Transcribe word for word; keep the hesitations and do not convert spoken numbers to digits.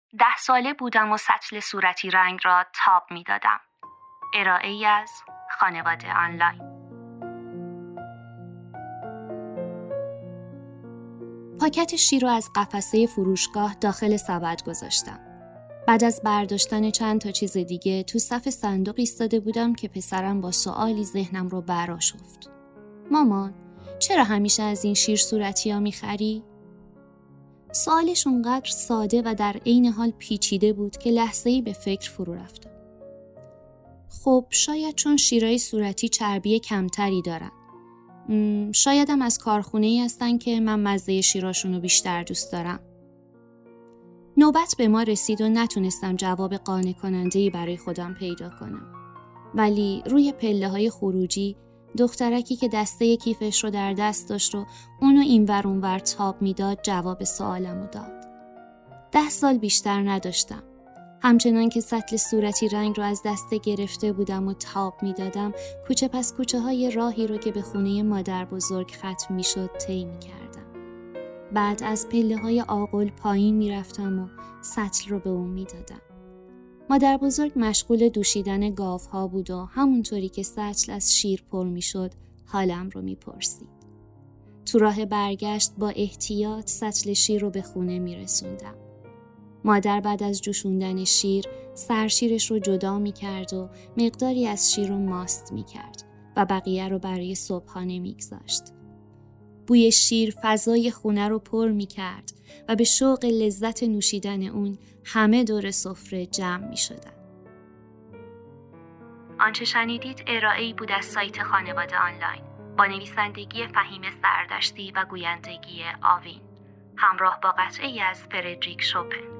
ده ساله بودم و سطل صورتی رنگ را تاب می دادم. ارائه‌ای از خانواده آنلاین. پاکت شیر رو از قفسه فروشگاه داخل سبد گذاشتم. بعد از برداشتن چند تا چیز دیگه تو صف صندوق ایستاده بودم که پسرم با سوالی ذهنم رو برآشفت. مامان، چرا همیشه از این شیر صورتی ها میخری؟ سوالش اونقدر ساده و در عین حال پیچیده بود که لحظه‌ای به فکر فرو رفتم. خب شاید چون شیرای صورتی چربی کمتری دارن. شایدم از کارخونه‌ای هستن که من مزه شیراشون رو بیشتر دوست دارم. نوبت به ما رسید و نتونستم جواب قانع کننده‌ای برای خودم پیدا کنم. ولی روی پله‌های خروجی دخترکی که دسته کیفش رو در دست داشت و اونو اینور اونور تاب میداد جواب سوالمو داد. ده سال بیشتر نداشتم. همچنان که سطل صورتی رنگ رو از دسته گرفته بودم و تاب میدادم، کوچه پس کوچه های راهی رو که به خونه مادر بزرگ ختم میشد طی میکردم. بعد از پله های آغل پایین میرفتم و سطل رو به اون میدادم. مادر بزرگ مشغول دوشیدن گاوها بود و همونطوری که سطل از شیر پر میشد حالم رو میپرسید. تو راه برگشت با احتیاط سطل شیر رو به خونه میرسوندم. مادر بعد از جوشوندن شیر سرشیرش رو جدا میکرد و مقداری از شیر رو ماست میکرد و بقیه رو برای صبحانه میگذاشت. بوی شیر فضای خونه رو پر میکرد و به شوق لذت نوشیدن اون همه دور سفره جمع میشدن. آنچه شنیدید ارائه‌ای بود از سایت خانواده آنلاین با نویسندگی فهیم سردشتی و گویندگی آوین، همراه با قطعه‌ای از فردریک شوپن.